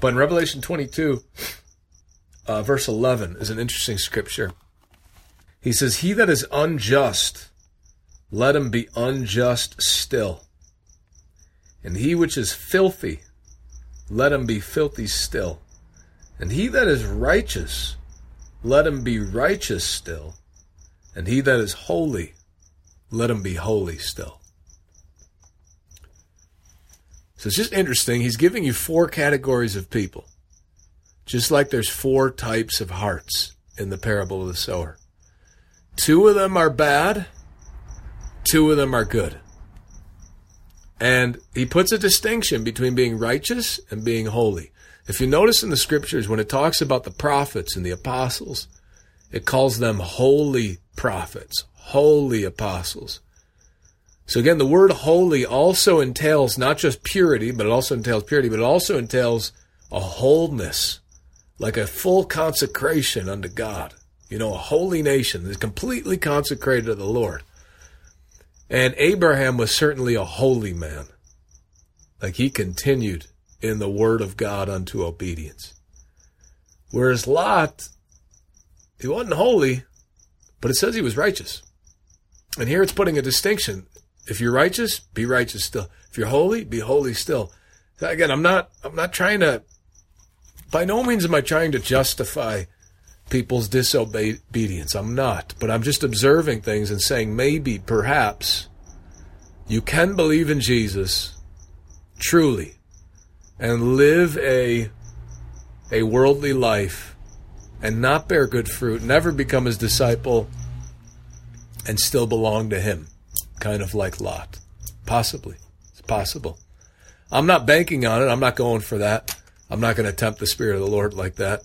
But in Revelation 22, verse 11 is an interesting scripture. He says, "He that is unjust, let him be unjust still. And he which is filthy, let him be filthy still. And he that is righteous, let him be righteous still. And he that is holy, let him be holy still." So it's just interesting. He's giving you 4 categories of people. Just like there's 4 types of hearts in the parable of the sower. 2 of them are bad. 2 of them are good. And he puts a distinction between being righteous and being holy. If you notice in the scriptures, when it talks about the prophets and the apostles, it calls them holy prophets, holy apostles. So again, the word holy also entails not just purity, but it also entails a wholeness, like a full consecration unto God. You know, a holy nation is completely consecrated to the Lord. And Abraham was certainly a holy man. Like he continued in the word of God unto obedience. Whereas Lot, he wasn't holy, but it says he was righteous. And here it's putting a distinction. If you're righteous, be righteous still. If you're holy, be holy still. Again, I'm not trying to, by no means am I trying to justify people's disobedience. I'm not. But I'm just observing things and saying maybe, perhaps, you can believe in Jesus truly and live a worldly life and not bear good fruit, never become his disciple, and still belong to him, kind of like Lot. Possibly. It's possible. I'm not banking on it. I'm not going for that. I'm not going to tempt the Spirit of the Lord like that.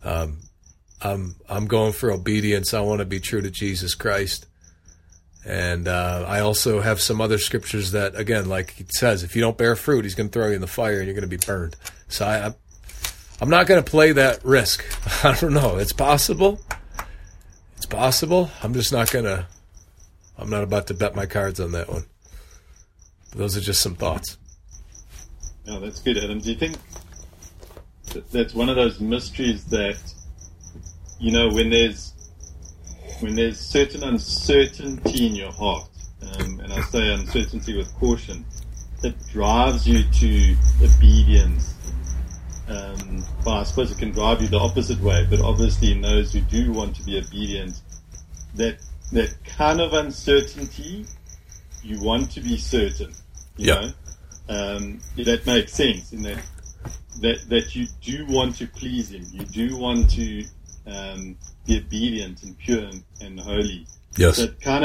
I'm going for obedience. I want to be true to Jesus Christ. And I also have some other scriptures that, again, like it says, if you don't bear fruit, he's going to throw you in the fire and you're going to be burned. So I'm not going to play that risk. I don't know. It's possible. It's possible. I'm not about to bet my cards on that one. But those are just some thoughts. No, that's good, Adam. Do you think that's one of those mysteries that, you know, when there's certain uncertainty in your heart, and I say uncertainty with caution, it drives you to obedience. Well, I suppose it can drive you the opposite way, but obviously in those who do want to be obedient, that kind of uncertainty, you want to be certain, you know? That makes sense in that you do want to please him. You do want to be obedient and pure and holy. Yes. That kind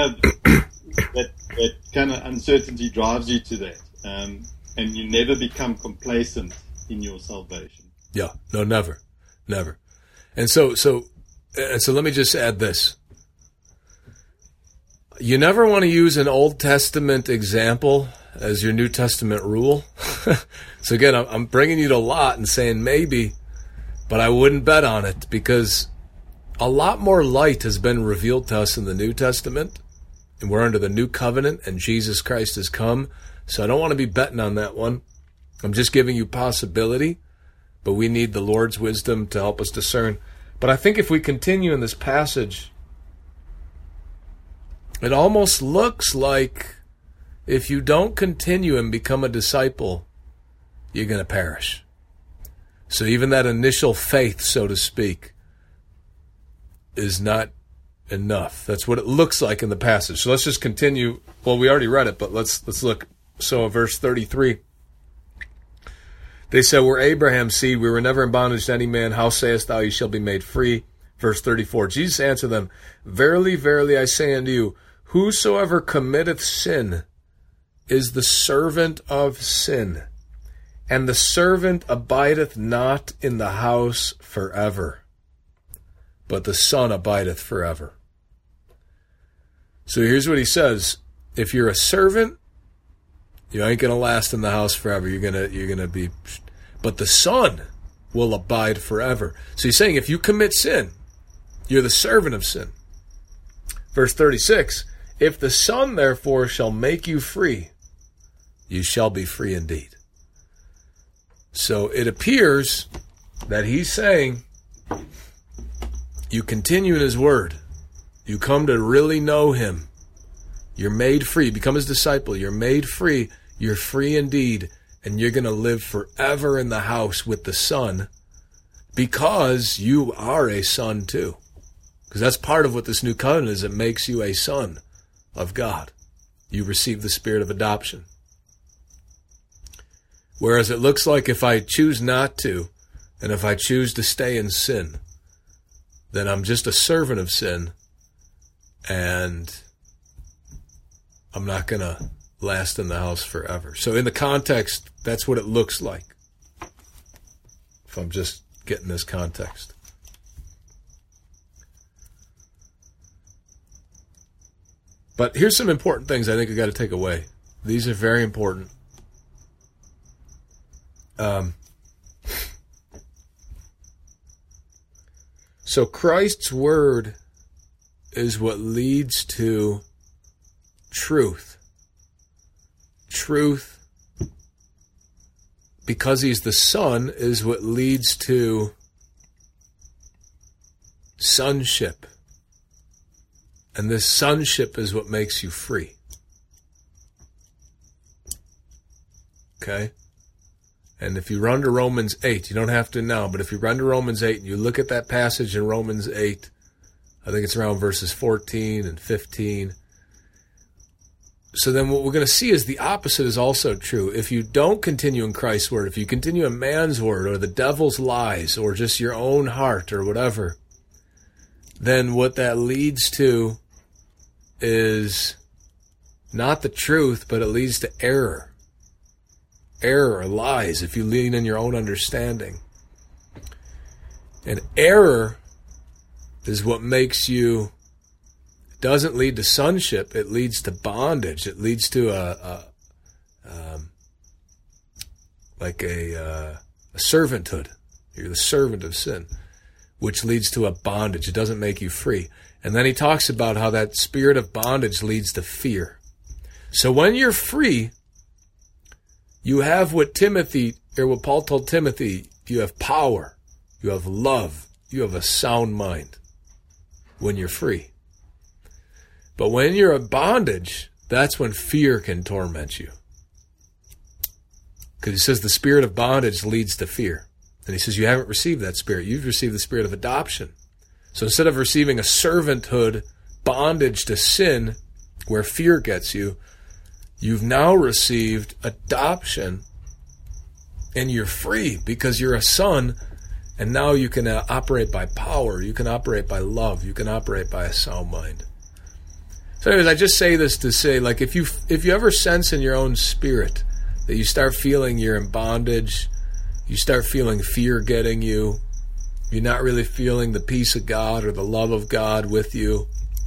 of uncertainty drives you to that, and you never become complacent in your salvation. Yeah. No, never. And so let me just add this. You never want to use an Old Testament example as your New Testament rule. So again, I'm bringing you to Lot and saying maybe, but I wouldn't bet on it, because a lot more light has been revealed to us in the New Testament, and we're under the new covenant, and Jesus Christ has come. So I don't want to be betting on that one. I'm just giving you possibility, but we need the Lord's wisdom to help us discern. But I think if we continue in this passage, it almost looks like if you don't continue and become a disciple, you're going to perish. So even that initial faith, so to speak, is not enough. That's what it looks like in the passage. So let's just continue. Well, we already read it, but let's look. So verse 33. They said, "We're Abraham's seed. We were never in bondage to any man. How sayest thou, ye shall be made free?" Verse 34. Jesus answered them, "Verily, verily, I say unto you, whosoever committeth sin is the servant of sin. And the servant abideth not in the house forever, but the Son abideth forever." So here's what he says. If you're a servant, you ain't going to last in the house forever. You're going to be, but the Son will abide forever. So he's saying if you commit sin, you're the servant of sin. Verse 36, "If the Son therefore shall make you free, you shall be free indeed." So it appears that he's saying you continue in his word. You come to really know him. You're made free. Become his disciple. You're made free. You're free indeed. And you're going to live forever in the house with the Son because you are a son too. Because that's part of what this new covenant is. It makes you a son of God. You receive the spirit of adoption. Whereas it looks like if I choose not to, and if I choose to stay in sin, then I'm just a servant of sin, and I'm not going to last in the house forever. So in the context, that's what it looks like. If I'm just getting this context. But here's some important things I think we got to take away. These are very important. So Christ's word is what leads to truth. Truth, because he's the Son, is what leads to sonship. And this sonship is what makes you free. Okay? And if you run to Romans 8, you don't have to now, but if you run to Romans 8 and you look at that passage in Romans 8, I think it's around verses 14 and 15. So then what we're going to see is the opposite is also true. If you don't continue in Christ's word, if you continue in man's word or the devil's lies or just your own heart or whatever, then what that leads to is not the truth, but it leads to error. Error or lies if you lean in your own understanding. And error is what makes you, it doesn't lead to sonship, it leads to bondage. It leads to a servanthood. You're the servant of sin, which leads to a bondage. It doesn't make you free. And then he talks about how that spirit of bondage leads to fear. So when you're free, you have what Paul told Timothy, you have power, you have love, you have a sound mind when you're free. But when you're in bondage, that's when fear can torment you. Because he says the spirit of bondage leads to fear. And he says you haven't received that spirit. You've received the spirit of adoption. So instead of receiving a servanthood, bondage to sin, where fear gets you, you've now received adoption, and you're free because you're a son, and now you can operate by power, you can operate by love, you can operate by a sound mind. So anyways, I just say this to say, like, if you ever sense in your own spirit that you start feeling you're in bondage, you start feeling fear getting you, you're not really feeling the peace of God or the love of God with you,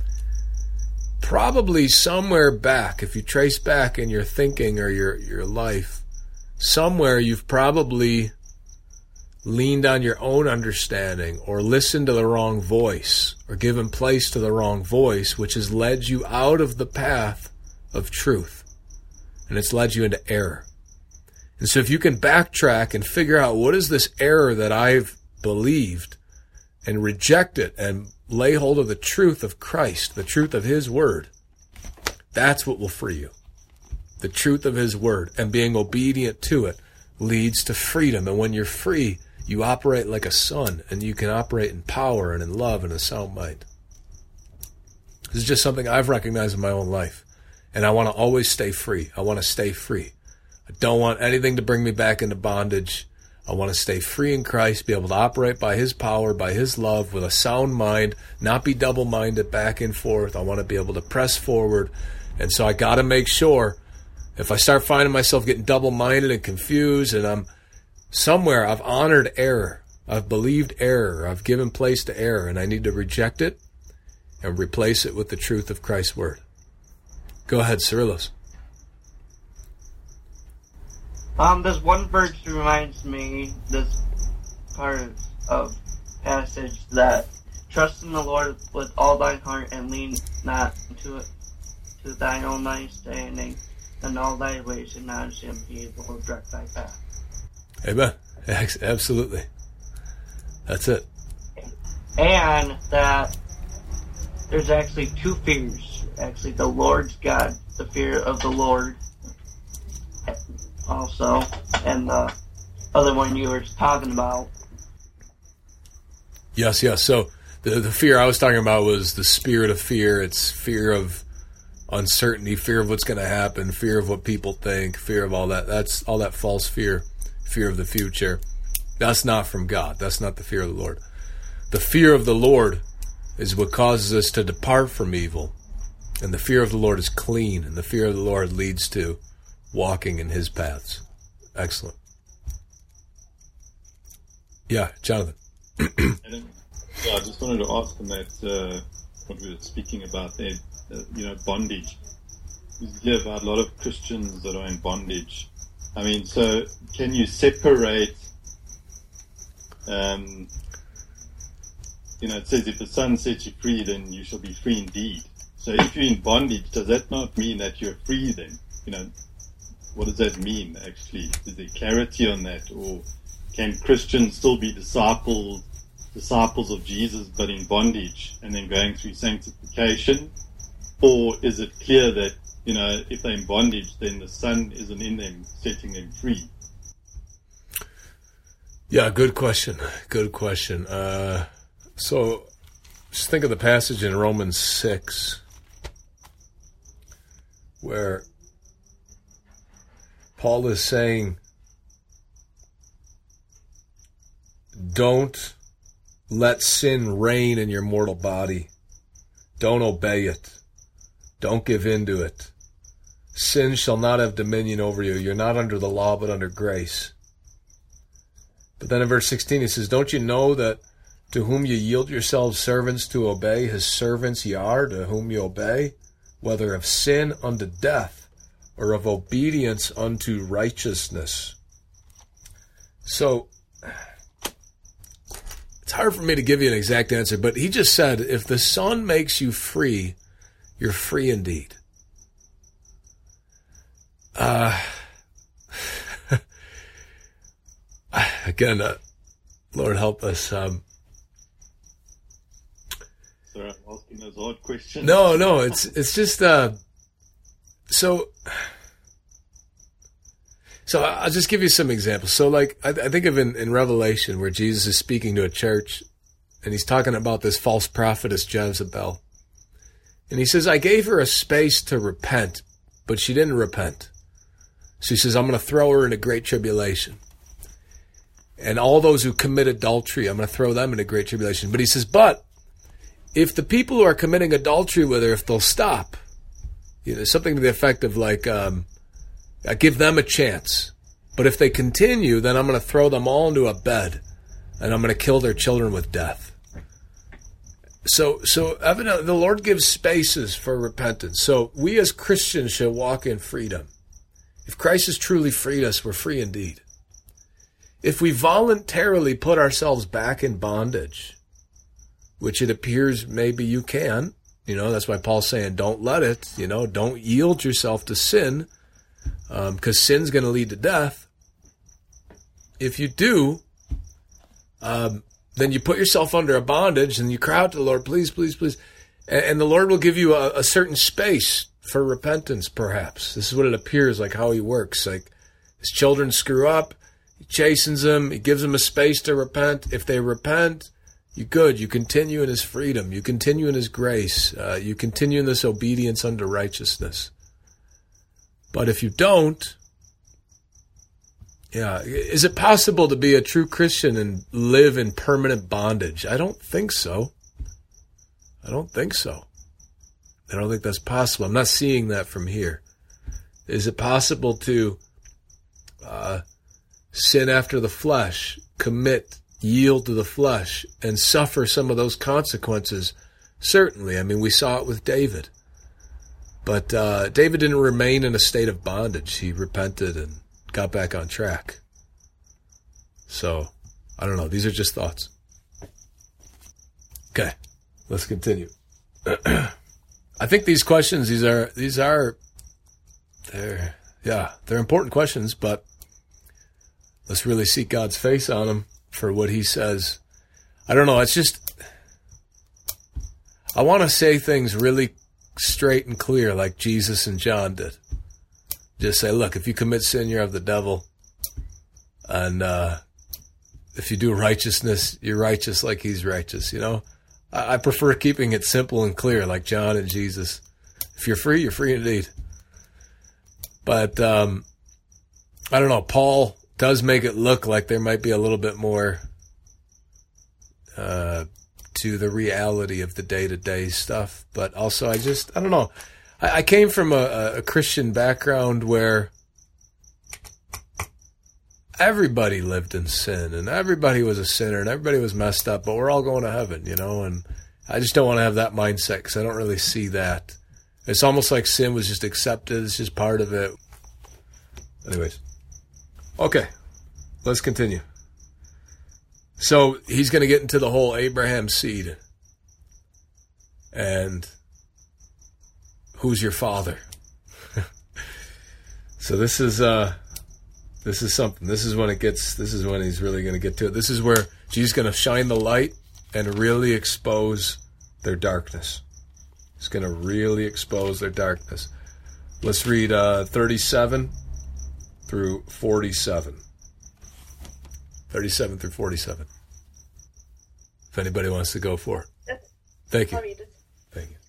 probably somewhere back, if you trace back in your thinking or your life, somewhere you've probably leaned on your own understanding or listened to the wrong voice or given place to the wrong voice, which has led you out of the path of truth. And it's led you into error. And so if you can backtrack and figure out what is this error that I've believed and reject it and lay hold of the truth of Christ, the truth of his word, that's what will free you. The truth of his word and being obedient to it leads to freedom. And when you're free, you operate like a son, and you can operate in power and in love and a sound mind. This is just something I've recognized in my own life. And I want to always stay free. I want to stay free. I don't want anything to bring me back into bondage. I want to stay free in Christ, be able to operate by his power, by his love, with a sound mind, not be double-minded back and forth. I want to be able to press forward. And so I got to make sure, if I start finding myself getting double-minded and confused, and I'm somewhere, I've honored error, I've believed error, I've given place to error, and I need to reject it and replace it with the truth of Christ's word. Go ahead, Cyrillos. This one verse reminds me, this part of passage, that trust in the Lord with all thine heart and lean not to thine own understanding, and all thy ways acknowledge him, he will direct thy path. Amen. Absolutely. That's it. And that there's actually two fears. Actually, the Lord's God, the fear of the Lord, also, and the other one you were talking about. Yes. So the fear I was talking about was the spirit of fear. It's fear of uncertainty, fear of what's going to happen, fear of what people think, fear of all that. That's all that false fear of the future. That's not from God. That's not the fear of the Lord. The fear of the Lord is what causes us to depart from evil. And the fear of the Lord is clean, and the fear of the Lord leads to walking in his paths. Excellent. Yeah, Jonathan. I just wanted to ask on that, what we were speaking about there, bondage. You hear about a lot of Christians that are in bondage. I mean, so can you separate, it says if the Son sets you free, then you shall be free indeed. So if you're in bondage, does that not mean that you're free then? What does that mean actually? Is there clarity on that? Or can Christians still be disciples of Jesus but in bondage and then going through sanctification? Or is it clear that, if they're in bondage, then the Son isn't in them, setting them free? Yeah, good question. So just think of the passage in Romans 6 where Paul is saying, don't let sin reign in your mortal body. Don't obey it. Don't give in to it. Sin shall not have dominion over you. You're not under the law, but under grace. But then in verse 16 he says, don't you know that to whom you yield yourselves servants to obey, his servants ye are, to whom you obey, whether of sin unto death, or of obedience unto righteousness. So, it's hard for me to give you an exact answer, but he just said, if the Son makes you free, you're free indeed. Again, Lord help us. Sorry, I'm asking those odd questions. No, it's just, so I'll just give you some examples. So like, I think of in Revelation where Jesus is speaking to a church and he's talking about this false prophetess Jezebel. And he says, I gave her a space to repent, but she didn't repent. So he says, I'm going to throw her into great tribulation. And all those who commit adultery, I'm going to throw them into great tribulation. But he says, but if the people who are committing adultery with her, if they'll stop, something to the effect of like, I give them a chance. But if they continue, then I'm going to throw them all into a bed and I'm going to kill their children with death. So evidently the Lord gives spaces for repentance. So we as Christians should walk in freedom. If Christ has truly freed us, we're free indeed. If we voluntarily put ourselves back in bondage, which it appears maybe you can, that's why Paul's saying don't let it, don't yield yourself to sin, because sin's going to lead to death. If you do, then you put yourself under a bondage and you cry out to the Lord, please, please, please. And the Lord will give you a certain space for repentance, perhaps. This is what it appears like how he works. Like his children screw up, he chastens them, he gives them a space to repent. If they repent, you're good. You continue in his freedom. You continue in his grace. You continue in this obedience unto righteousness. But if you don't, is it possible to be a true Christian and live in permanent bondage? I don't think so. I don't think that's possible. I'm not seeing that from here. Is it possible to sin after the flesh, yield to the flesh, and suffer some of those consequences? Certainly. I mean, we saw it with David. But David didn't remain in a state of bondage. He repented and got back on track. So, I don't know. These are just thoughts. Okay, let's continue. I think these questions, they're important questions, but Let's really seek God's face on him for what he says. I don't know. It's just, I want to say things really straight and clear like Jesus and John did. Just say, look, if you commit sin, you're of the devil. And if you do righteousness, you're righteous like he's righteous, you know? I prefer keeping it simple and clear like John and Jesus. If you're free indeed. But I don't know. Paul does make it look like there might be a little bit more to the reality of the day-to-day stuff. But also, I don't know. I came from a Christian background where everybody lived in sin and everybody was a sinner and everybody was messed up, but we're all going to heaven, you know? And I just don't want to have that mindset because I don't really see that. It's almost like sin was just accepted. It's just part of it. Anyways. Okay. Let's continue. So he's going to get into the whole Abraham seed. And who's your father? So this is something. This is when he's really going to get to it. This is where Jesus is going to shine the light and really expose their darkness. He's going to really expose their darkness. Let's read 37 through 47. 37 through 47. If anybody wants to go for it. Thank you. I'll read it. Thank you.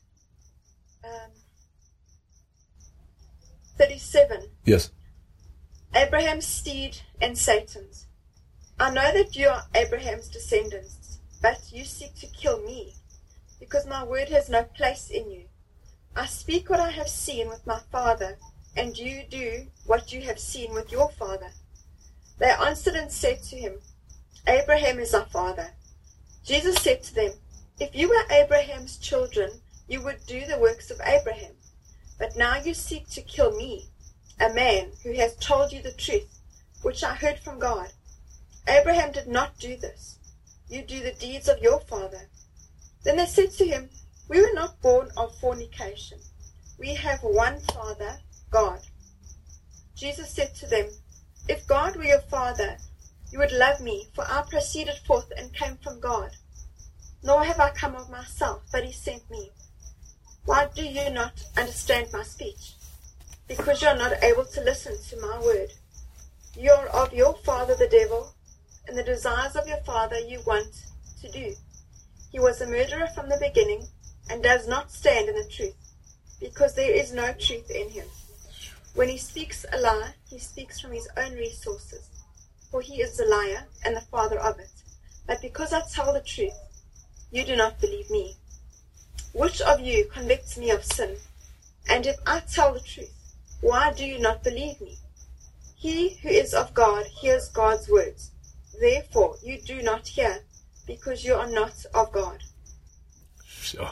37. Yes. Abraham's seed and Satan's. I know that you are Abraham's descendants, but you seek to kill me, because my word has no place in you. I speak what I have seen with my father, and you do what you have seen with your father. They answered and said to him, Abraham is our father. Jesus said to them, if you were Abraham's children, you would do the works of Abraham. But now you seek to kill me, a man who has told you the truth, which I heard from God. Abraham did not do this. You do the deeds of your father. Then they said to him, we were not born of fornication. We have one Father, God. Jesus said to them, if God were your Father, you would love me, for I proceeded forth and came from God. Nor have I come of myself, but he sent me. Why do you not understand my speech? Because you are not able to listen to my word. You are of your father the devil, and the desires of your father you want to do. He was a murderer from the beginning, and does not stand in the truth, because there is no truth in him. When he speaks a lie, he speaks from his own resources, for he is the liar and the father of it. But because I tell the truth, you do not believe me. Which of you convicts me of sin? And if I tell the truth, why do you not believe me? He who is of God hears God's words. Therefore you do not hear, because you are not of God. Sure.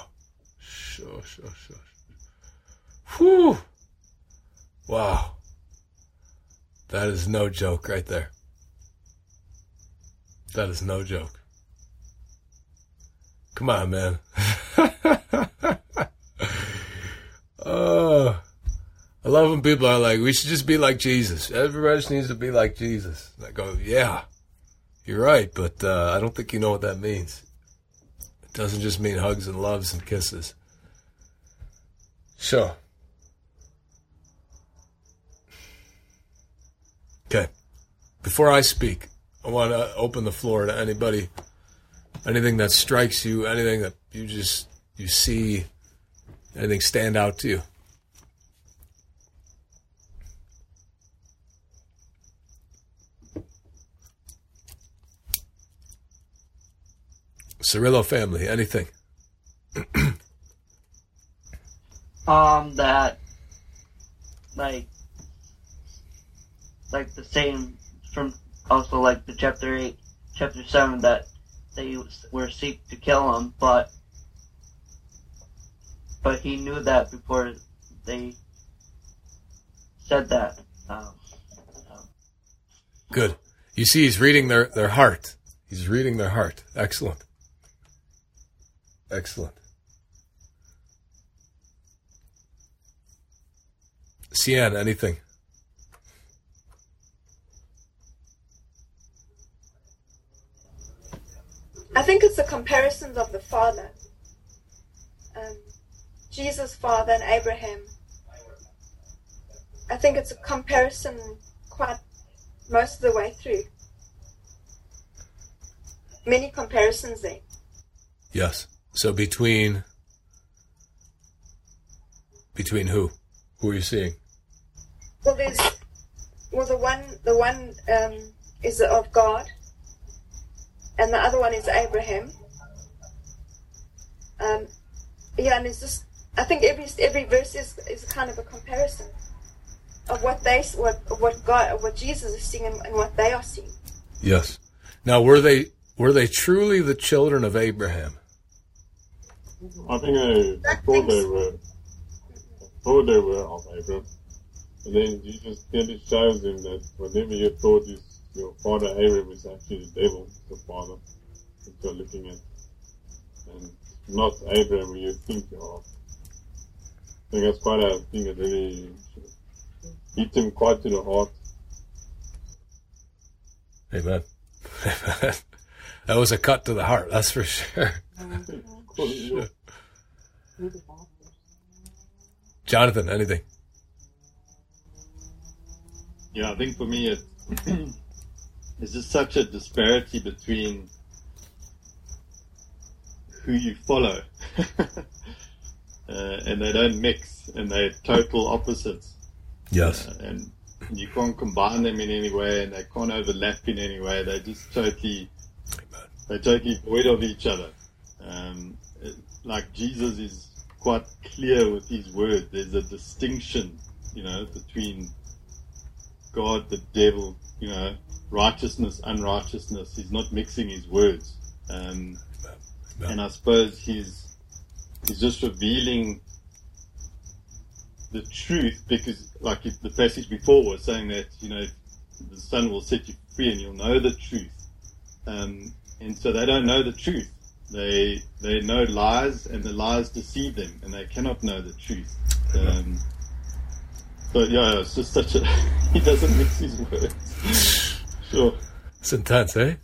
Whew. Wow. That is no joke right there. That is no joke. Come on, man. I love when people are like, we should just be like Jesus. Everybody just needs to be like Jesus. And I go, yeah, you're right, but I don't think you know what that means. It doesn't just mean hugs and loves and kisses. Sure. Okay. Before I speak, I want to open the floor to anybody, anything that strikes you, anything that you see, anything stand out to you. Cirillo family, anything? That, like the same from also like the chapter 8, chapter 7 that they were seek to kill him, but he knew that before they said that. Good. You see, he's reading their heart. He's reading their heart. Excellent. Excellent. Cian, anything? think it's the comparisons of the father. Jesus' father and Abraham. I think it's a comparison quite most of the way through. Many comparisons there. Yes. So between who? Who are you seeing? Well, the one is of God, and the other one is Abraham. And it's just, I think every verse is kind of a comparison of what Jesus is seeing and what they are seeing. Yes. Now, were they truly the children of Abraham? I think they thought they were of Abraham. And then Jesus clearly shows them that whatever you thought is your father Abraham is actually the devil, the father that you're looking at. And not Abraham who you think you are. I think that's quite a thing that really hit him quite to the heart. Amen. That was a cut to the heart, that's for sure. Jonathan, anything? Yeah, I think for me it's just such a disparity between who you follow. And they don't mix, and they're total opposites. Yes. And you can't combine them in any way, and they can't overlap in any way. They're just totally void of each other. Like Jesus is quite clear with his word. There's a distinction, between God, the devil, righteousness, unrighteousness. He's not mixing his words. And I suppose he's just revealing the truth, because like the passage before was saying that, the Son will set you free and you'll know the truth. And so they don't know the truth. They know lies, and the lies deceive them, and they cannot know the truth. But yeah, it's just such a... he doesn't mix his words. Sure. It's intense, eh?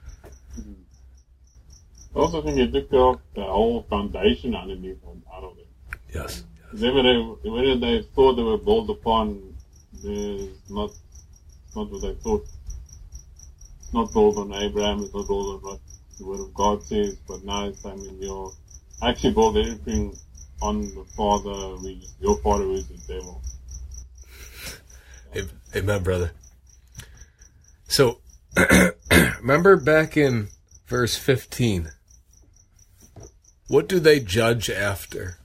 I also think it took off the whole foundation underneath and out of it. Yes. Whether they thought they were built upon, is not what they thought. It's not built on Abraham, it's not built on what the Word of God says, but now it's you're actually build everything on the Father, your Father who is the devil. Amen, brother. So, remember back in verse 15, what do they judge after?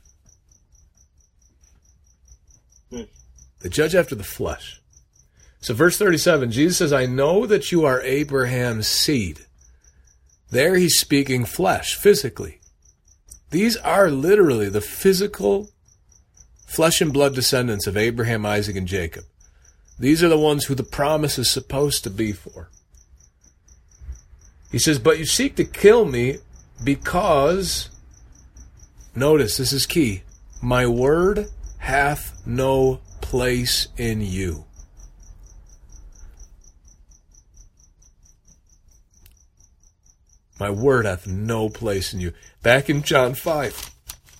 Yes. They judge after the flesh. So verse 37, Jesus says, I know that you are Abraham's seed. There he's speaking flesh, physically. These are literally the physical flesh and blood descendants of Abraham, Isaac, and Jacob. These are the ones who the promise is supposed to be for. He says, but you seek to kill me because, notice, this is key, my word hath no place in you. My word hath no place in you. Back in John 5.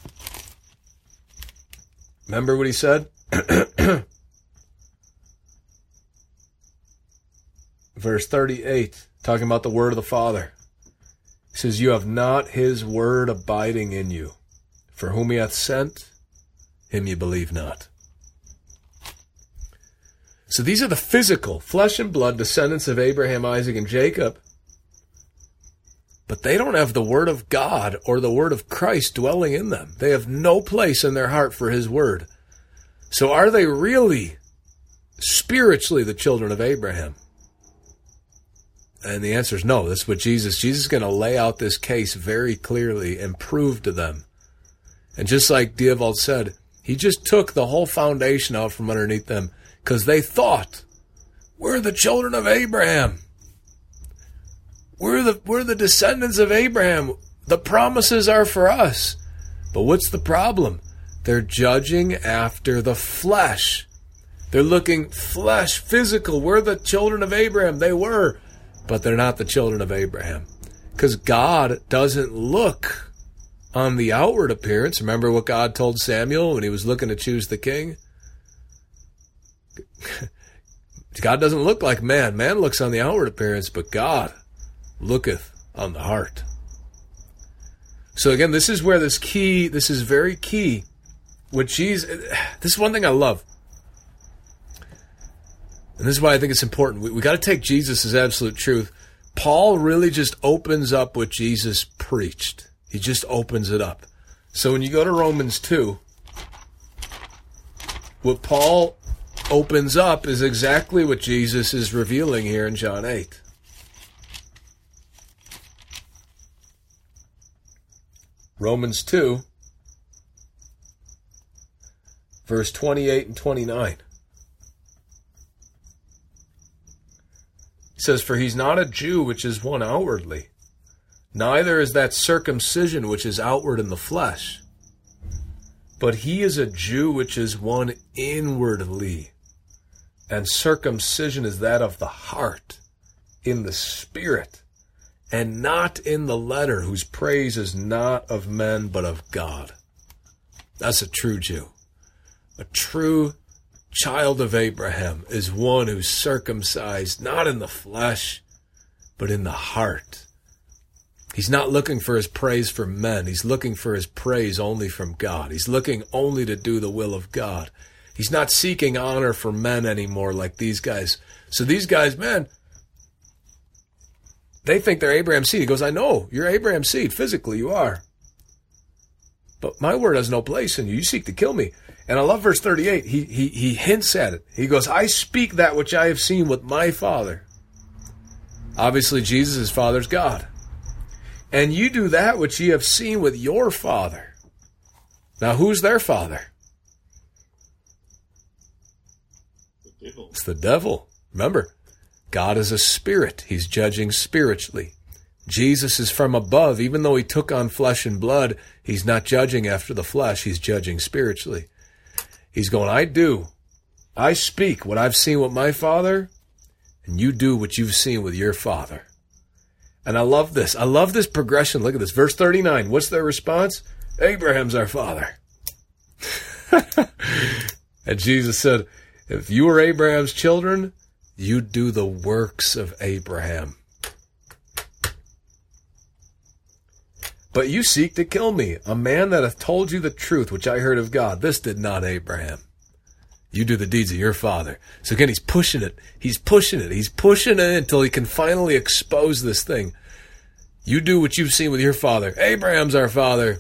Remember what he said? Verse 38, talking about the word of the Father. He says, you have not his word abiding in you. For whom he hath sent, him ye believe not. So these are the physical, flesh and blood descendants of Abraham, Isaac, and Jacob. But they don't have the word of God or the word of Christ dwelling in them. They have no place in their heart for his word. So are they really spiritually the children of Abraham? And the answer is no. That's what Jesus is going to lay out this case very clearly and prove to them. And just like Diewald said, he just took the whole foundation out from underneath them because they thought, we're the children of Abraham. We're the descendants of Abraham. The promises are for us. But what's the problem? They're judging after the flesh. They're looking flesh, physical. We're the children of Abraham. They were. But they're not the children of Abraham. Because God doesn't look on the outward appearance. Remember what God told Samuel when he was looking to choose the king? God doesn't look like man. Man looks on the outward appearance, but God looketh on the heart. So again, this is where this is very key. What Jesus, this is one thing I love. And this is why I think it's important. We got to take Jesus as absolute truth. Paul really just opens up what Jesus preached. He just opens it up. So when you go to Romans 2, what Paul opens up is exactly what Jesus is revealing here in John 8. Romans 2, verse 28 and 29. He says, "For he's not a Jew which is one outwardly, neither is that circumcision which is outward in the flesh, but he is a Jew which is one inwardly, and circumcision is that of the heart, in the spirit, and not in the letter, whose praise is not of men but of God." That's a true Jew. A true child of Abraham is one who's circumcised, not in the flesh, but in the heart. He's not looking for his praise from men. He's looking for his praise only from God. He's looking only to do the will of God. He's not seeking honor from men anymore like these guys. So these guys, man, they think they're Abraham's seed. He goes, I know, you're Abraham's seed. Physically, you are. But my word has no place in you. You seek to kill me. And I love verse 38. He hints at it. He goes, I speak that which I have seen with my Father. Obviously, Jesus' Father's God. And you do that which ye have seen with your father. Now, who's their father? The devil. It's the devil. Remember, God is a spirit. He's judging spiritually. Jesus is from above. Even though he took on flesh and blood, he's not judging after the flesh. He's judging spiritually. He's going, I speak what I've seen with my Father, and you do what you've seen with your father. And I love this. I love this progression. Look at this. Verse 39. What's their response? Abraham's our father. And Jesus said, if you were Abraham's children, you'd do the works of Abraham. But you seek to kill me, a man that hath told you the truth, which I heard of God. This did not Abraham. You do the deeds of your father. So again, he's pushing it. He's pushing it. He's pushing it until he can finally expose this thing. You do what you've seen with your father. Abraham's our father.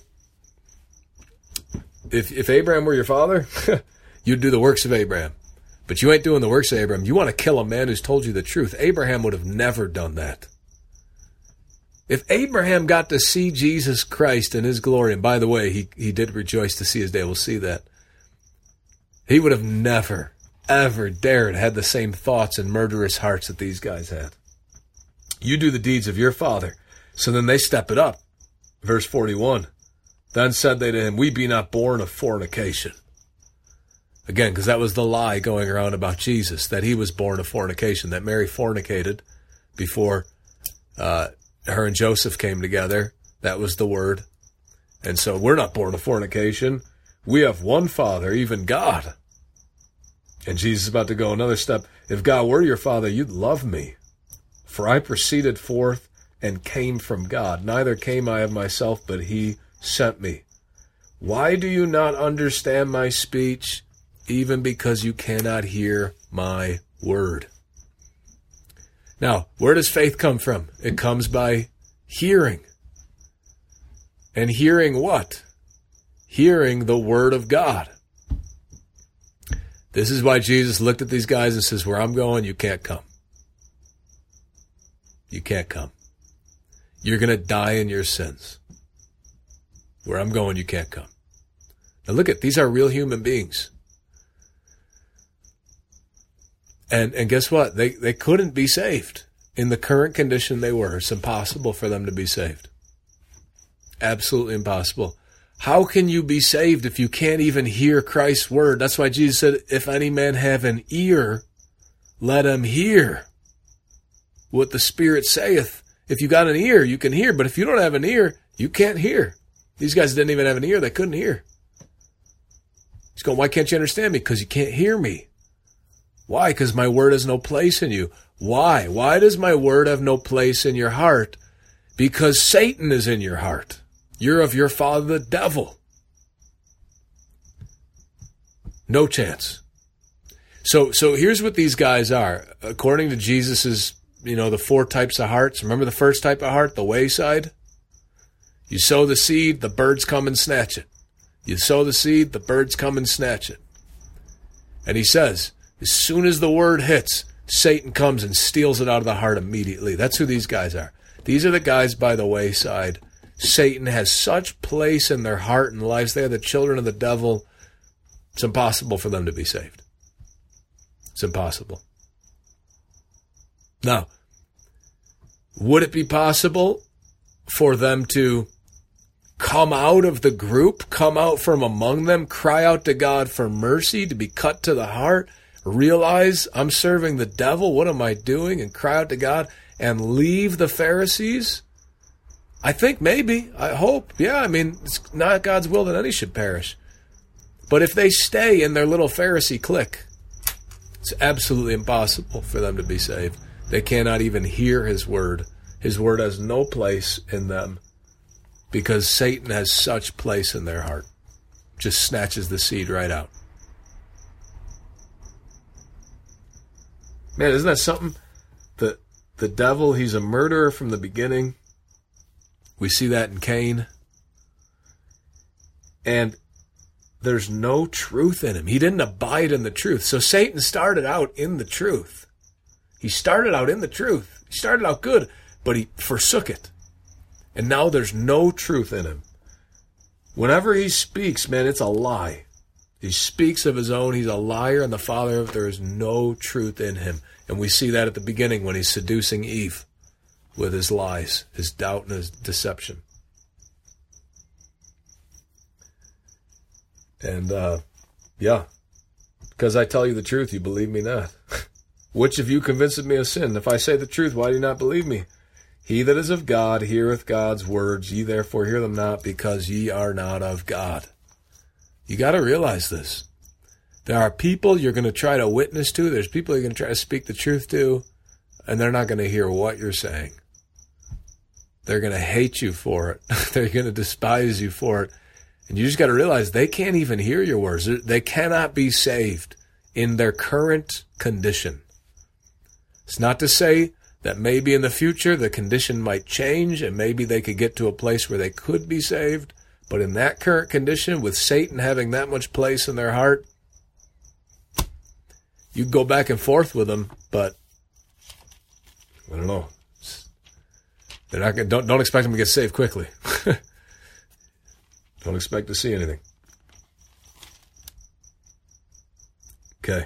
If Abraham were your father, you'd do the works of Abraham. But you ain't doing the works of Abraham. You want to kill a man who's told you the truth. Abraham would have never done that. If Abraham got to see Jesus Christ in his glory, and by the way, he did rejoice to see his day, we'll see that, he would have never, ever dared had the same thoughts and murderous hearts that these guys had. You do the deeds of your father. So then they step it up. Verse 41. Then said they to him, we be not born of fornication. Again, because that was the lie going around about Jesus, that he was born of fornication, that Mary fornicated before her and Joseph came together. That was the word. And so we're not born of fornication. We have one Father, even God. And Jesus is about to go another step. If God were your Father, you'd love me. For I proceeded forth and came from God. Neither came I of myself, but he sent me. Why do you not understand my speech? Even because you cannot hear my word. Now, where does faith come from? It comes by hearing. And hearing what? Hearing the word of God. This is why Jesus looked at these guys and says, where I'm going, you can't come. You can't come. You're going to die in your sins. Where I'm going, you can't come. Now look at, these are real human beings. And guess what? They couldn't be saved. In the current condition they were, it's impossible for them to be saved. Absolutely impossible. How can you be saved if you can't even hear Christ's word? That's why Jesus said, if any man have an ear, let him hear what the Spirit saith. If you got an ear, you can hear. But if you don't have an ear, you can't hear. These guys didn't even have an ear. They couldn't hear. He's going, why can't you understand me? Because you can't hear me. Why? Because my word has no place in you. Why? Why does my word have no place in your heart? Because Satan is in your heart. You're of your father, the devil. No chance. So here's what these guys are. According to Jesus's, the 4 types of hearts. Remember the first type of heart, the wayside? You sow the seed, the birds come and snatch it. You sow the seed, the birds come and snatch it. And he says, as soon as the word hits, Satan comes and steals it out of the heart immediately. That's who these guys are. These are the guys by the wayside. Satan has such place in their heart and lives. They are the children of the devil. It's impossible for them to be saved. It's impossible. Now, would it be possible for them to come out of the group, come out from among them, cry out to God for mercy, to be cut to the heart, realize I'm serving the devil, what am I doing, and cry out to God and leave the Pharisees? I think maybe, I hope, yeah, it's not God's will that any should perish. But if they stay in their little Pharisee clique, it's absolutely impossible for them to be saved. They cannot even hear his word. His word has no place in them because Satan has such place in their heart. Just snatches the seed right out. Man, isn't that something? The devil, he's a murderer from the beginning. We see that in Cain. And there's no truth in him. He didn't abide in the truth. So Satan started out in the truth. He started out in the truth. He started out good, but he forsook it. And now there's no truth in him. Whenever he speaks, man, it's a lie. He speaks of his own. He's a liar and the father of it. There is no truth in him. And we see that at the beginning when he's seducing Eve with his lies, his doubt, and his deception. And, because I tell you the truth, you believe me not. Which of you convinceth me of sin? If I say the truth, why do you not believe me? He that is of God heareth God's words. Ye therefore hear them not, because ye are not of God. You got to realize this. There are people you're going to try to witness to. There's people you're going to try to speak the truth to, and they're not going to hear what you're saying. They're going to hate you for it. They're going to despise you for it. And you just got to realize they can't even hear your words. They cannot be saved in their current condition. It's not to say that maybe in the future the condition might change and maybe they could get to a place where they could be saved. But in that current condition, with Satan having that much place in their heart, you go back and forth with them, but I don't know. They're not going. Don't expect them to get saved quickly. Don't expect to see anything. Okay.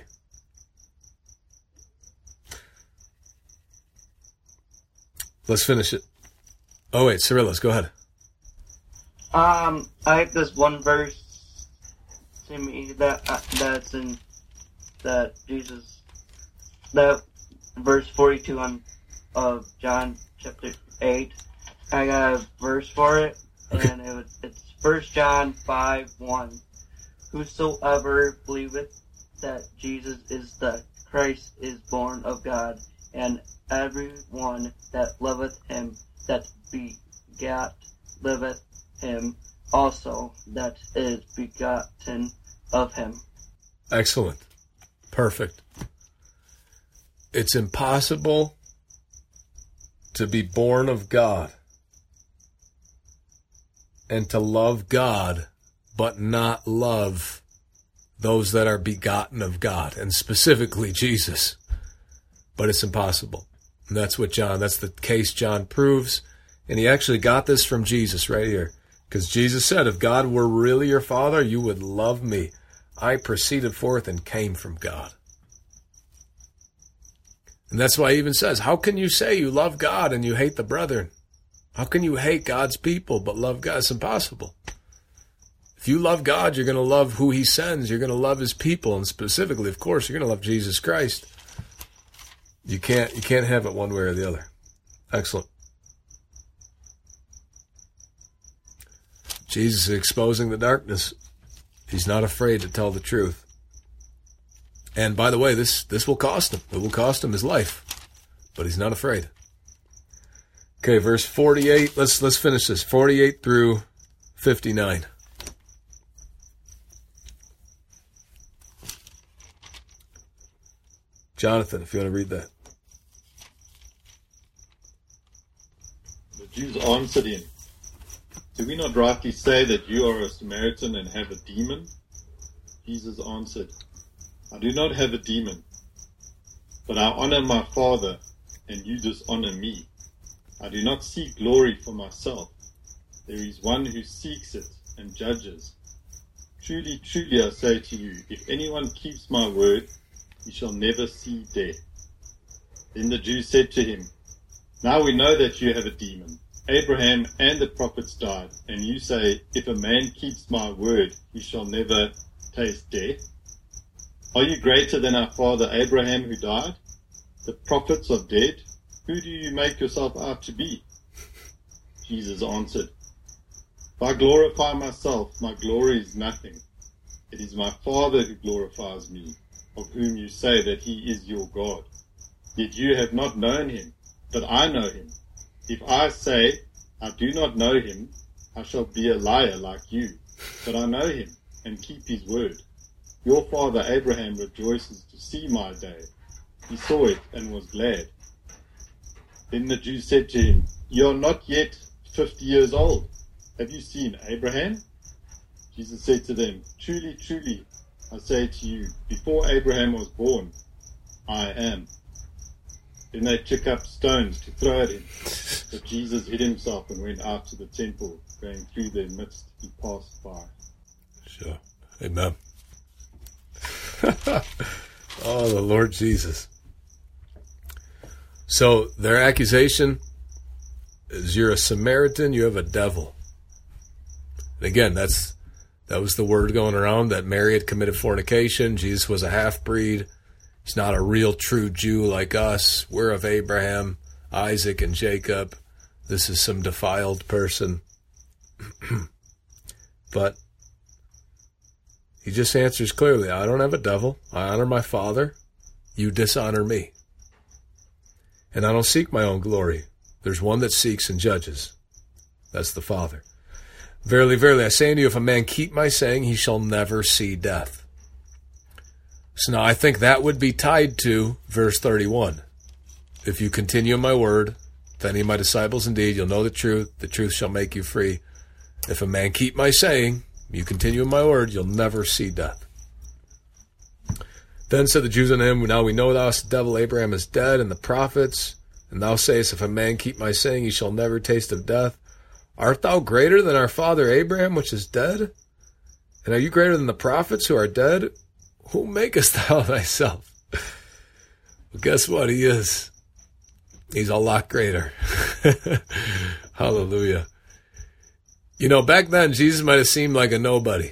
Let's finish it. Oh wait, Cyrilus, go ahead. I have this one verse to me that's in that Jesus, that verse 42 of John chapter 8. I got a verse for it, and it's 1 John 5:1. Whosoever believeth that Jesus is the Christ is born of God, and everyone that loveth him that begat liveth him also that is begotten of him. Excellent. Perfect. It's impossible to be born of God and to love God but not love those that are begotten of God, and specifically Jesus. But it's impossible. And that's the case John proves. And he actually got this from Jesus right here. Because Jesus said, if God were really your Father, you would love me. I proceeded forth and came from God. And that's why he even says, how can you say you love God and you hate the brethren? How can you hate God's people but love God? It's impossible. If you love God, you're going to love who he sends. You're going to love his people. And specifically, of course, you're going to love Jesus Christ. You can't have it one way or the other. Excellent. Jesus is exposing the darkness. He's not afraid to tell the truth. And by the way, this will cost him. It will cost him his life. But he's not afraid. Okay, verse 48. Let's finish this. 48 through 59. Jonathan, if you want to read that. The Jews answered him, "Do we not rightly say that you are a Samaritan and have a demon?" Jesus answered, "I do not have a demon, but I honor my Father, and you dishonor me. I do not seek glory for myself. There is one who seeks it and judges. Truly, truly, I say to you, if anyone keeps my word, he shall never see death." Then the Jews said to him, "Now we know that you have a demon. Abraham and the prophets died, and you say, if a man keeps my word, he shall never taste death. Are you greater than our father Abraham who died? The prophets are dead. Who do you make yourself out to be?" Jesus answered, "If I glorify myself, my glory is nothing. It is my Father who glorifies me, of whom you say that he is your God. Yet you have not known him, but I know him. If I say I do not know him, I shall be a liar like you, but I know him and keep his word. Your father Abraham rejoices to see my day. He saw it and was glad." Then the Jews said to him, "You are not yet 50 years old. Have you seen Abraham?" Jesus said to them, "Truly, truly, I say to you, before Abraham was born, I am." Then they took up stones to throw at him. But Jesus hid himself and went out to the temple. Going through their midst, he passed by. Sure. Amen. Oh, the Lord Jesus. So their accusation is you're a Samaritan, you have a devil. And again, that was the word going around that Mary had committed fornication. Jesus was a half-breed. He's not a real true Jew like us. We're of Abraham, Isaac, and Jacob. This is some defiled person. But he just answers clearly, I don't have a devil. I honor my Father. You dishonor me. And I don't seek my own glory. There's one that seeks and judges. That's the Father. Verily, verily, I say unto you, if a man keep my saying, he shall never see death. So now I think that would be tied to verse 31. If you continue in my word, to any of my disciples indeed, you'll know the truth shall make you free. If a man keep my saying, you continue in my word, you'll never see death. Then said the Jews unto him, now we know thou hast the devil, Abraham is dead, and the prophets, and thou sayest, if a man keep my saying, he shall never taste of death. Art thou greater than our father Abraham, which is dead? And are you greater than the prophets who are dead? Who makest thou thyself? Well, guess what? He is. He's a lot greater. Hallelujah. You know, back then, Jesus might have seemed like a nobody.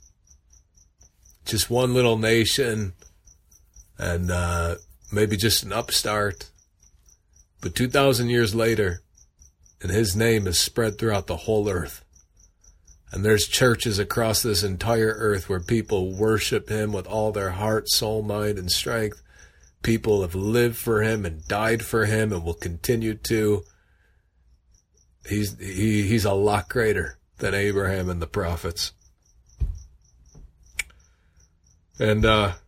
Just one little nation, and maybe just an upstart. But 2,000 years later, and his name is spread throughout the whole earth. And there's churches across this entire earth where people worship him with all their heart, soul, mind, and strength. People have lived for him and died for him and will continue to. He's a lot greater than Abraham and the prophets. And,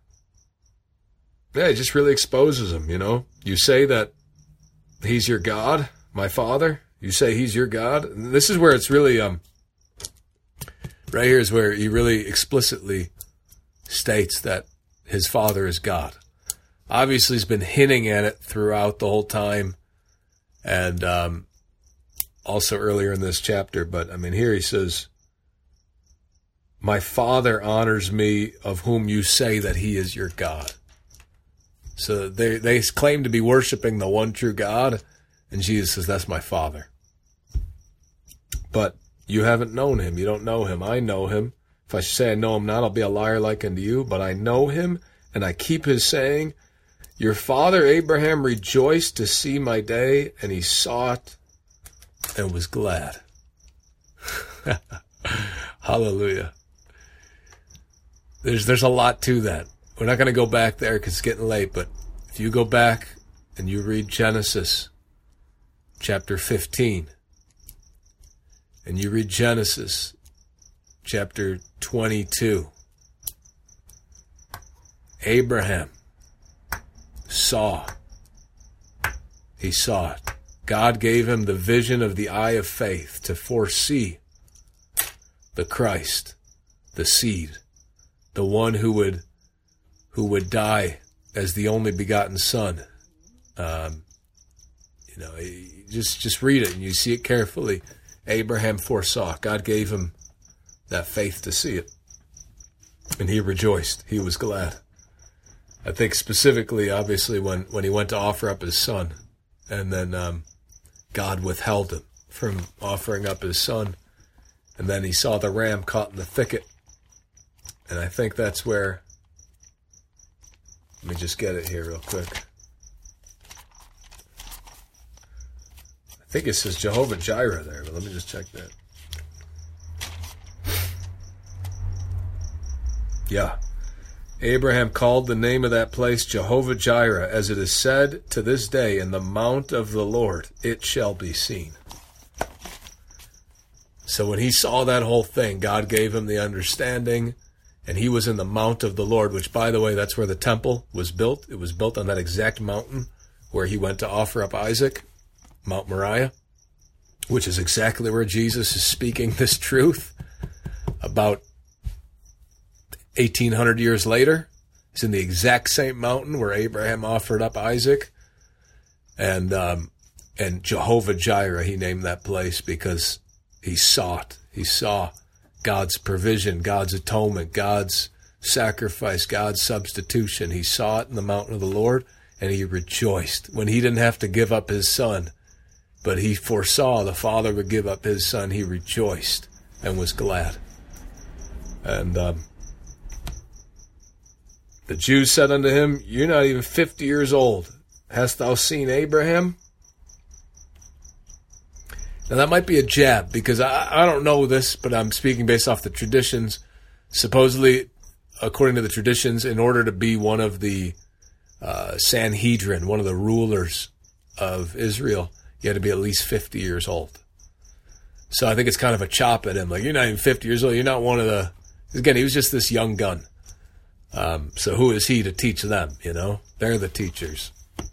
he just really exposes him, you know. You say that he's your God, my Father. You say he's your God. And this is where it's really, right here is where he really explicitly states that his Father is God. Obviously, he's been hinting at it throughout the whole time. And, also earlier in this chapter, but I mean, here he says, my Father honors me, of whom you say that he is your God. So they claim to be worshiping the one true God, and Jesus says, that's my Father. But you haven't known him. You don't know him. I know him. If I say I know him not, I'll be a liar like unto you, but I know him, and I keep his saying. Your father Abraham rejoiced to see my day, and he saw it and was glad. Hallelujah. There's a lot to that. We're not going to go back there because it's getting late, but if you go back and you read Genesis chapter 15, and you read Genesis chapter 22, Abraham saw. He saw it. God gave him the vision of the eye of faith to foresee the Christ, the seed, the one who would die as the only begotten Son. Just read it and you see it carefully. Abraham foresaw. God gave him that faith to see it. And he rejoiced. He was glad. I think specifically, obviously, when he went to offer up his son, and then God withheld him from offering up his son, and then he saw the ram caught in the thicket. And I think that's where, let me just get it here real quick. I think it says Jehovah Jireh there, but let me just check that. Yeah. Abraham called the name of that place Jehovah Jireh, as it is said to this day, in the mount of the Lord it shall be seen. So when he saw that whole thing, God gave him the understanding, and he was in the mount of the Lord, which, by the way, that's where the temple was built. It was built on that exact mountain where he went to offer up Isaac, Mount Moriah, which is exactly where Jesus is speaking this truth about 1,800 years later. It's in the exact same mountain where Abraham offered up Isaac. And Jehovah Jireh, he named that place because he saw it. He saw God's provision, God's atonement, God's sacrifice, God's substitution. He saw it in the mountain of the Lord, and he rejoiced when he didn't have to give up his son. But he foresaw the Father would give up his son. He rejoiced and was glad. And the Jews said unto him, You're not even 50 years old. Hast thou seen Abraham? Now that might be a jab, because I don't know this, but I'm speaking based off the traditions. Supposedly, according to the traditions, in order to be one of the Sanhedrin, one of the rulers of Israel, you had to be at least 50 years old. So I think it's kind of a chop at him. Like, you're not even 50 years old. You're not one of the... Again, he was just this young gun. So who is he to teach them, you know? They're the teachers.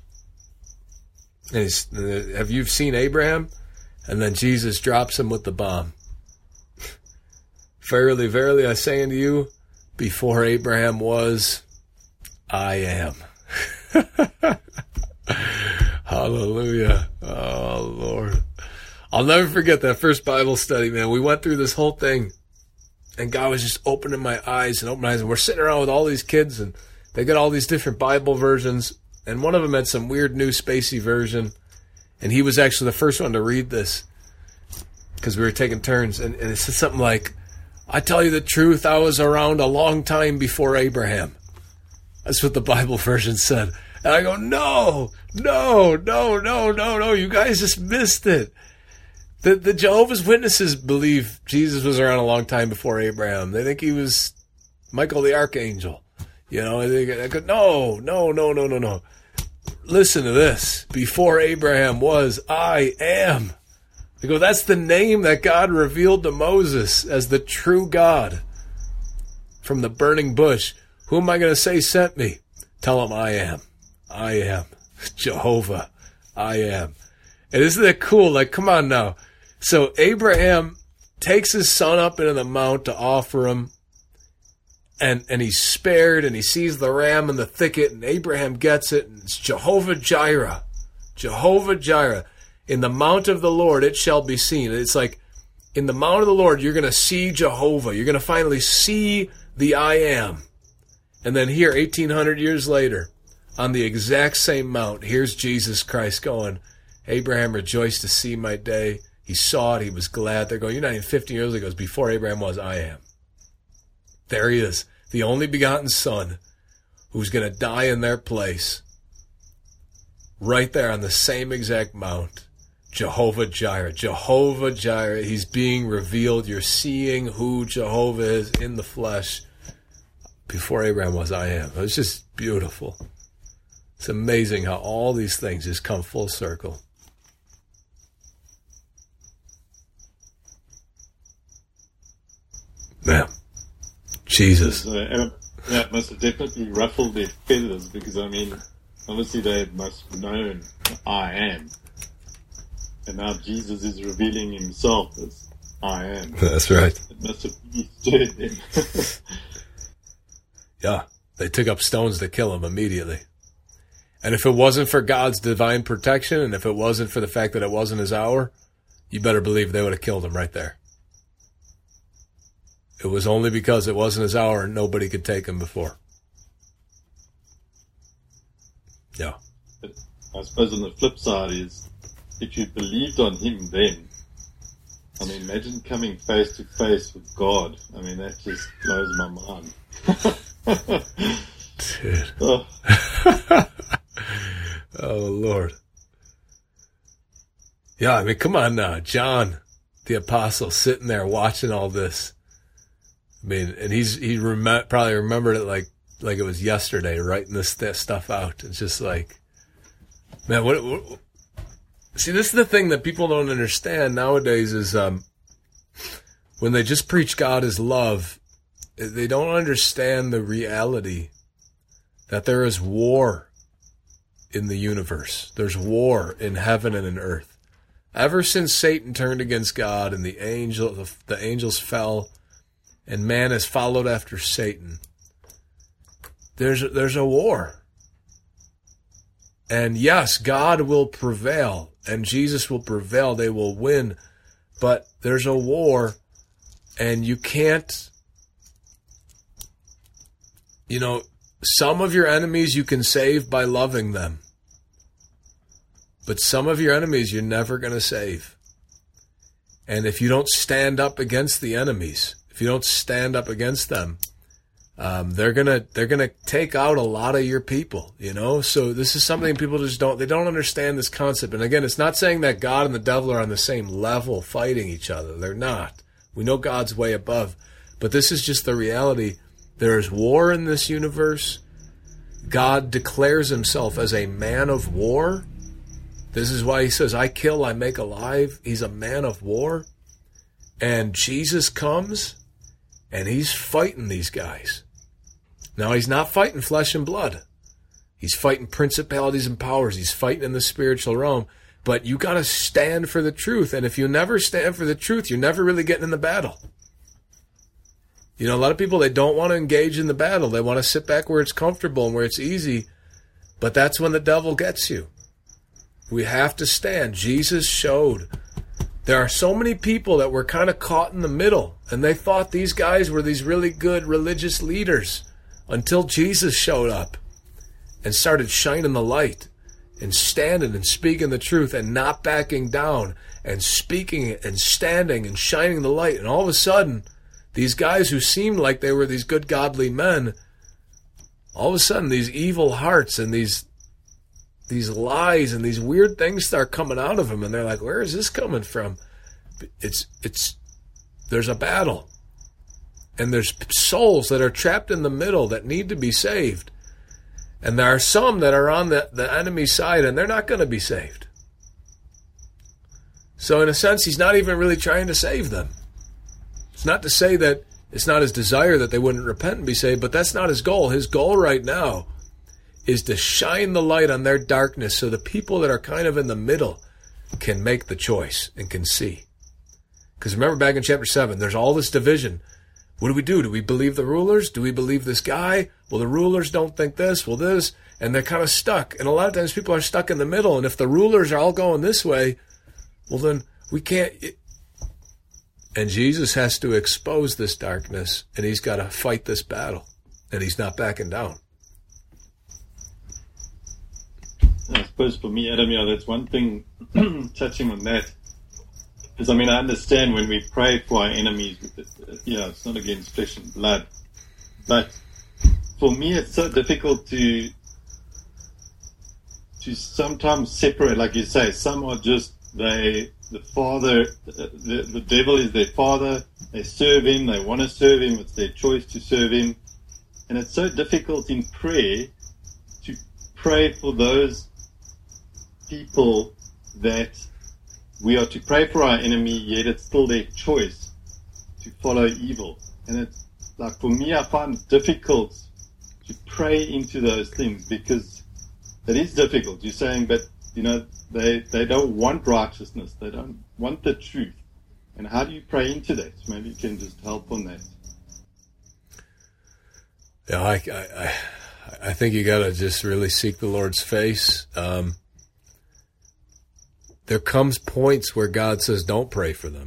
And have you seen Abraham? And then Jesus drops him with the bomb. Verily, verily, I say unto you, before Abraham was, I am. Hallelujah. Oh, Lord. I'll never forget that first Bible study, man. We went through this whole thing, and God was just opening my eyes, and we're sitting around with all these kids, and they got all these different Bible versions, and one of them had some weird new spacey version, and he was actually the first one to read this, because we were taking turns, and it said something like, I tell you the truth, I was around a long time before Abraham. That's what the Bible version said. And I go, no, you guys just missed it. The Jehovah's Witnesses believe Jesus was around a long time before Abraham. They think he was Michael the Archangel. You know, I go, no. Listen to this. Before Abraham was, I am. I go, that's the name that God revealed to Moses as the true God from the burning bush. Who am I going to say sent me? Tell him I am. I am. Jehovah. I am. And isn't that cool? Like, come on now. So Abraham takes his son up into the mount to offer him, and he's spared, and he sees the ram in the thicket, and Abraham gets it, and it's Jehovah Jireh. Jehovah Jireh. In the mount of the Lord it shall be seen. It's like, in the mount of the Lord, you're going to see Jehovah. You're going to finally see the I am. And then here, 1,800 years later, on the exact same mount, here's Jesus Christ going, Abraham rejoiced to see my day. He saw it. He was glad. They're going, you're not even 50 years old. He goes, before Abraham was, I am. There he is, the only begotten son who's going to die in their place, right there on the same exact mount, Jehovah Jireh. Jehovah Jireh. He's being revealed. You're seeing who Jehovah is in the flesh. Before Abraham was, I am. It's just beautiful. It's amazing how all these things just come full circle. Man, Jesus. Yeah, it must have definitely ruffled their feathers because, I mean, obviously they must have known I am. And now Jesus is revealing himself as I am. That's right. It must have really stirred them. Yeah, they took up stones to kill him immediately. And if it wasn't for God's divine protection, and if it wasn't for the fact that it wasn't his hour, you better believe they would have killed him right there. It was only because it wasn't his hour and nobody could take him before. Yeah. But I suppose on the flip side is, if you believed on him then, I mean, imagine coming face to face with God. I mean, that just blows my mind. Dude. Oh. Oh, Lord. Yeah, I mean, come on now. John, the apostle, sitting there watching all this. I mean, and he probably remembered it like it was yesterday, writing this stuff out. It's just like, man, what see, this is the thing that people don't understand nowadays is when they just preach God as love, they don't understand the reality that there is war in the universe. There's war in heaven and in earth. Ever since Satan turned against God and the angels fell and man has followed after Satan, there's a war. And yes, God will prevail and Jesus will prevail. They will win. But there's a war and you can't, some of your enemies you can save by loving them. But some of your enemies you're never going to save. And if you don't stand up against the enemies, if you don't stand up against them, they're gonna take out a lot of your people, So this is something people just don't understand this concept. And again, it's not saying that God and the devil are on the same level fighting each other. They're not. We know God's way above. But this is just the reality. There's war in this universe. God declares himself as a man of war. This is why he says, I kill, I make alive. He's a man of war. And Jesus comes and he's fighting these guys. Now, he's not fighting flesh and blood. He's fighting principalities and powers. He's fighting in the spiritual realm. But you got to stand for the truth. And if you never stand for the truth, you're never really getting in the battle. A lot of people, they don't want to engage in the battle. They want to sit back where it's comfortable and where it's easy. But that's when the devil gets you. We have to stand. Jesus showed. There are so many people that were kind of caught in the middle, and they thought these guys were these really good religious leaders until Jesus showed up and started shining the light and standing and speaking the truth and not backing down and speaking it and standing and shining the light. And all of a sudden, these guys who seemed like they were these good godly men, all of a sudden these evil hearts and these lies and these weird things start coming out of them, and they're like, where is this coming from? There's a battle, and there's souls that are trapped in the middle that need to be saved, and there are some that are on the enemy side, and they're not going to be saved. So in a sense, he's not even really trying to save them. It's not to say that it's not his desire that they wouldn't repent and be saved, but that's not his goal. His goal right now is to shine the light on their darkness so the people that are kind of in the middle can make the choice and can see. Because remember back in chapter 7, there's all this division. What do we do? Do we believe the rulers? Do we believe this guy? Well, the rulers don't think this. Well, this. And they're kind of stuck. And a lot of times people are stuck in the middle. And if the rulers are all going this way, well, then we can't. And Jesus has to expose this darkness. And he's got to fight this battle. And he's not backing down. I suppose for me, Adam, that's one thing, touching on that, is, I understand when we pray for our enemies, it's not against flesh and blood, but for me it's so difficult to sometimes separate, like you say, some are just the devil is their father. They serve him. They want to serve him. It's their choice to serve him. And it's so difficult in prayer to pray for those people that we are to pray for our enemy, yet it's still their choice to follow evil. And it's like, for me, I find it difficult to pray into those things because it is difficult. You're saying, but, they don't want righteousness. They don't want the truth. And how do you pray into that? Maybe you can just help on that. Yeah, I think you got to just really seek the Lord's face. There comes points where God says, don't pray for them.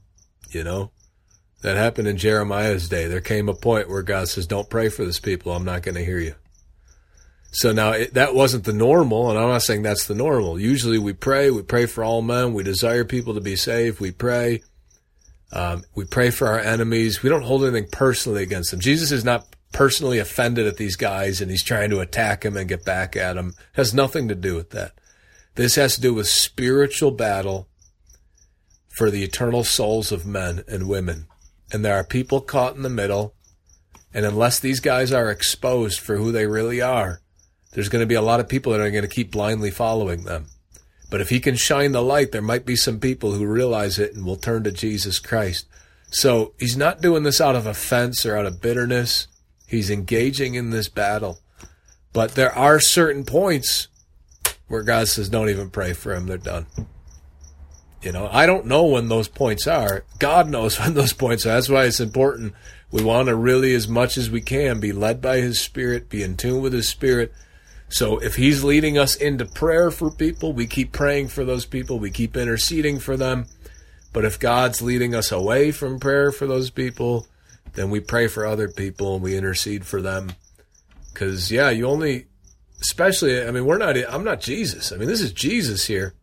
That happened in Jeremiah's day. There came a point where God says, don't pray for this people. I'm not going to hear you. So now that wasn't the normal, and I'm not saying that's the normal. Usually we pray for all men. We desire people to be saved. We pray for our enemies. We don't hold anything personally against them. Jesus is not personally offended at these guys and he's trying to attack them and get back at them. It has nothing to do with that. This has to do with spiritual battle for the eternal souls of men and women. And there are people caught in the middle, and unless these guys are exposed for who they really are, there's going to be a lot of people that are going to keep blindly following them. But if he can shine the light, there might be some people who realize it and will turn to Jesus Christ. So he's not doing this out of offense or out of bitterness. He's engaging in this battle. But there are certain points where God says, don't even pray for them. They're done. I don't know when those points are. God knows when those points are. That's why it's important. We want to really, as much as we can, be led by his Spirit, be in tune with his Spirit. So if he's leading us into prayer for people, we keep praying for those people. We keep interceding for them. But if God's leading us away from prayer for those people, then we pray for other people and we intercede for them. Because, you only, especially, I'm not Jesus. This is Jesus here.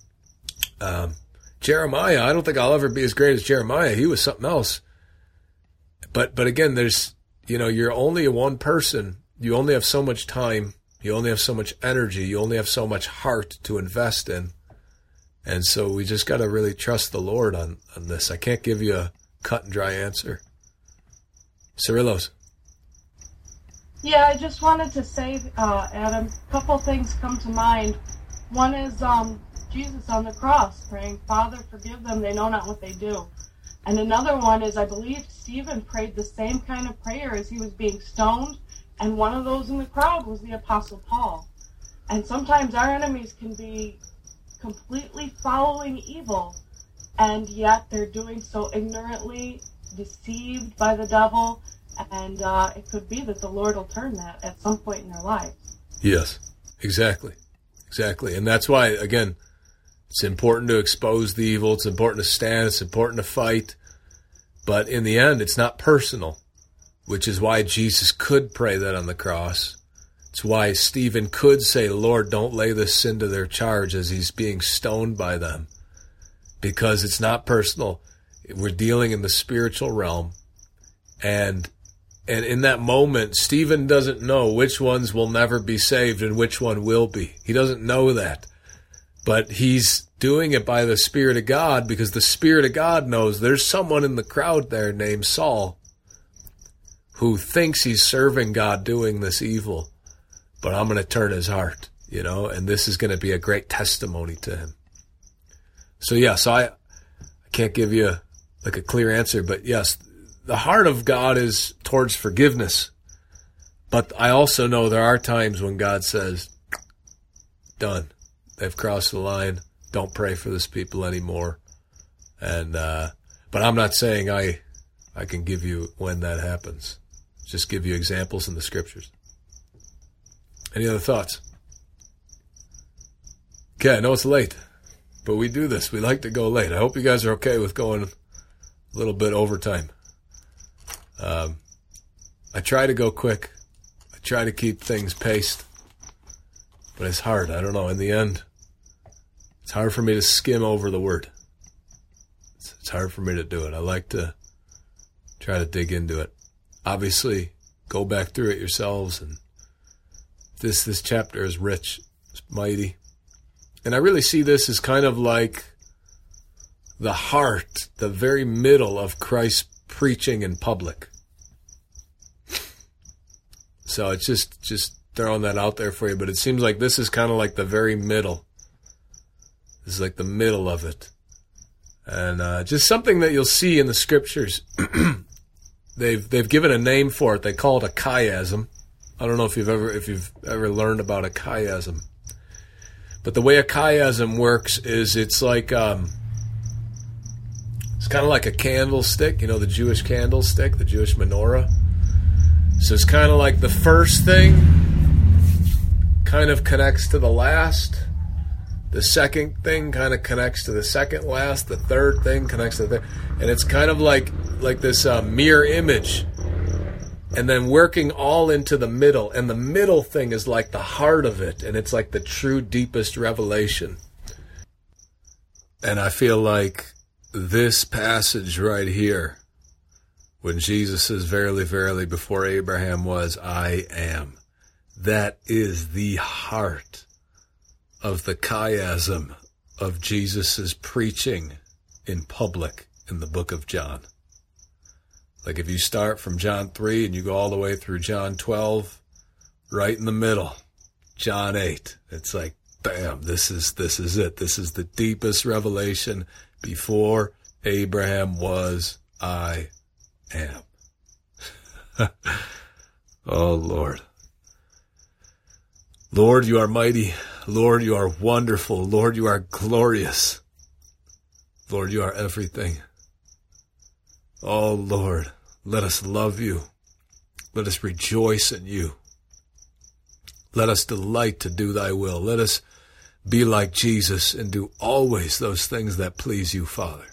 Jeremiah, I don't think I'll ever be as great as Jeremiah. He was something else. But again, there's, you're only one person. You only have so much time. You only have so much energy. You only have so much heart to invest in. And so we just got to really trust the Lord on this. I can't give you a cut and dry answer. Cyrillos. Yeah, I just wanted to say, Adam, a couple things come to mind. One is Jesus on the cross praying, Father, forgive them, they know not what they do. And another one is, I believe Stephen prayed the same kind of prayer as he was being stoned, and one of those in the crowd was the Apostle Paul. And sometimes our enemies can be completely following evil, and yet they're doing so ignorantly, deceived by the devil, and it could be that the Lord will turn that at some point in their lives. Yes, exactly. And that's why, again, it's important to expose the evil. It's important to stand. It's important to fight. But in the end, it's not personal, which is why Jesus could pray that on the cross. It's why Stephen could say, Lord, don't lay this sin to their charge as he's being stoned by them. Because it's not personal. We're dealing in the spiritual realm. And in that moment, Stephen doesn't know which ones will never be saved and which one will be. He doesn't know that. But he's doing it by the Spirit of God, because the Spirit of God knows there's someone in the crowd there named Saul who thinks he's serving God doing this evil. But I'm going to turn his heart, and this is going to be a great testimony to him. So yes, I can't give you a clear answer, but yes, the heart of God is towards forgiveness. But I also know there are times when God says, done. They've crossed the line. Don't pray for this people anymore. And but I'm not saying I can give you when that happens. Just give you examples in the scriptures. Any other thoughts? Okay, I know it's late, but we do this. We like to go late. I hope you guys are okay with going a little bit overtime. I try to go quick. I try to keep things paced, but it's hard. I don't know. In the end, it's hard for me to skim over the word. It's hard for me to do it. I like to try to dig into it. Obviously, go back through it yourselves. And this chapter is rich. It's mighty. And I really see this as kind of like the heart, the very middle of Christ's preaching in public. So it's just throwing that out there for you, but it seems like this is kind of like the very middle. This is like the middle of it. And just something that you'll see in the scriptures. They've given a name for it. They call it a chiasm. I don't know if you've ever learned about a chiasm. But the way a chiasm works is it's like it's kind of like a candlestick, the Jewish candlestick, the Jewish menorah. So it's kind of like the first thing kind of connects to the last. The second thing kind of connects to the second last. The third thing connects to the third. And it's kind of like this mirror image. And then working all into the middle. And the middle thing is like the heart of it. And it's like the true, deepest revelation. And I feel like this passage right here, when Jesus says, verily, verily, before Abraham was, I am. That is the heart of the chiasm of Jesus' preaching in public in the book of John. Like if you start from John 3 and you go all the way through John 12, right in the middle, John 8, it's like, bam, this is it. This is the deepest revelation. Before Abraham was, I am. Oh, Lord. Lord, you are mighty. Lord, you are wonderful. Lord, you are glorious. Lord, you are everything. Oh, Lord, let us love you. Let us rejoice in you. Let us delight to do thy will. Let us be like Jesus and do always those things that please you, Father.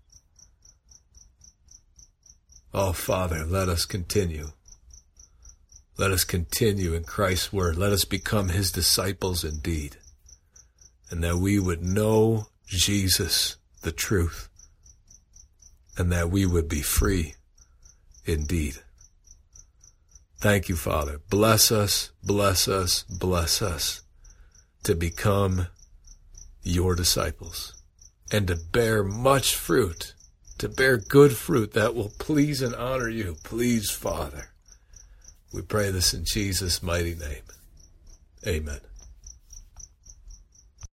Oh, Father, let us continue. Let us continue in Christ's word. Let us become his disciples indeed. And that we would know Jesus, the truth. And that we would be free indeed. Thank you, Father. Bless us, bless us, bless us to become your disciples and to bear much fruit, to bear good fruit that will please and honor you. Please, Father. We pray this in Jesus' mighty name. Amen.